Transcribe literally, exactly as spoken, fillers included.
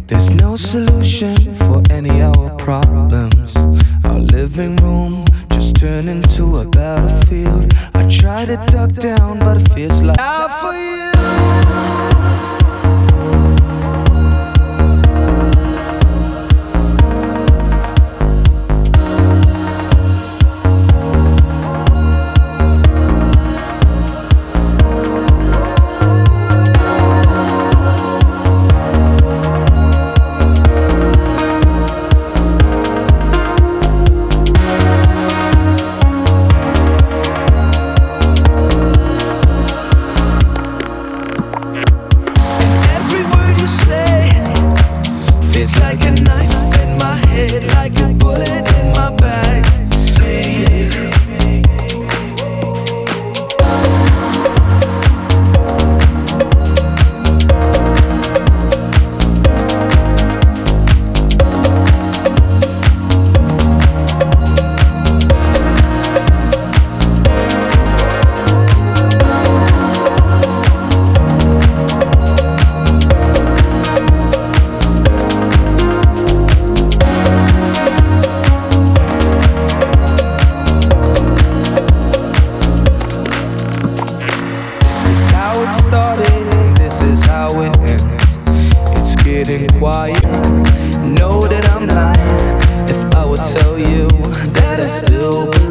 There's no solution for any of our problems. Our living room just turned into a battlefield. I try to duck down, but it feels like out for you. It's like a knife in my head, like a bullet in my back. Started, this is how it ends. It's getting quiet. Know that I'm lying if I would tell you that I still believe.